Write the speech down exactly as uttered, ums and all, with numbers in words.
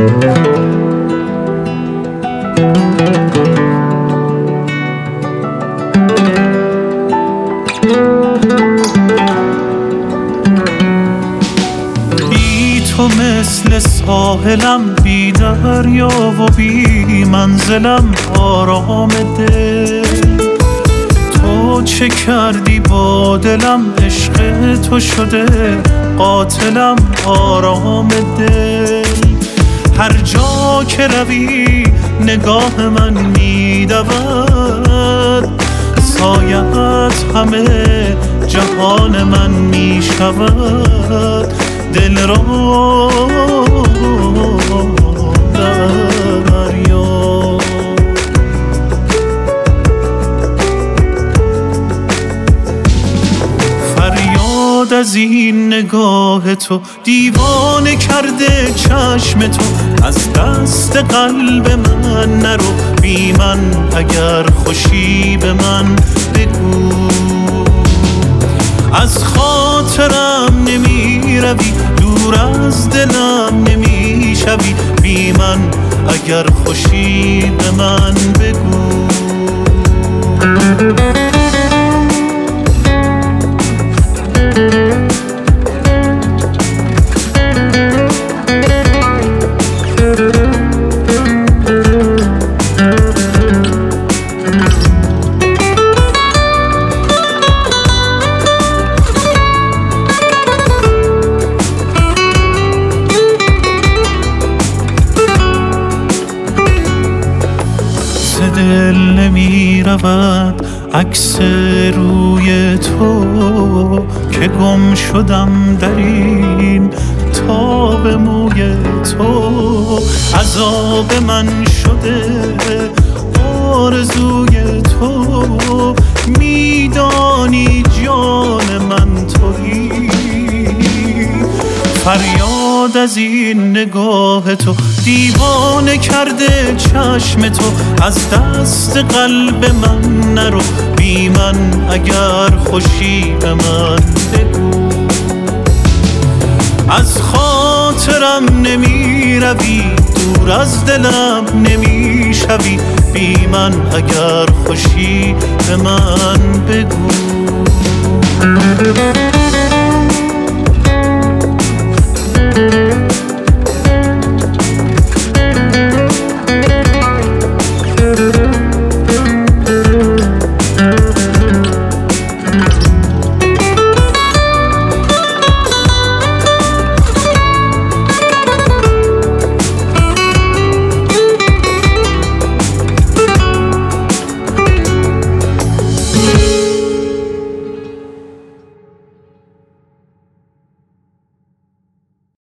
بی تو مثل ساحلم، بی دریا و بی منزلم آرام دل. تو چه کردی با دلم، عشق تو شده قاتلم آرام دل. هر جا که روی نگاه من میدود، سایت همه جهان من میشود. دل را دریا فریاد از این نگاه تو، دیوانه کرده چشم تو. از دست قلب من نرو، بی من اگر خوشی به من بگو. از خاطرم نمی روی، دور از دلم نمی شوی. بی من اگر خوشی به من بگو. دل نمی رود عکس روی تو، که گم شدم در این تاب موی تو. عذاب من شده آرزوی تو، میدانی جان من تویی. فریاد از این نگاه تو، دیوانه کرده چشم تو. از دست قلب من نرو، بی من اگر خوشی به من بگو. از خاطرم نمی روی، دور از دلم نمی شوی. بی من اگر خوشی به من بگو.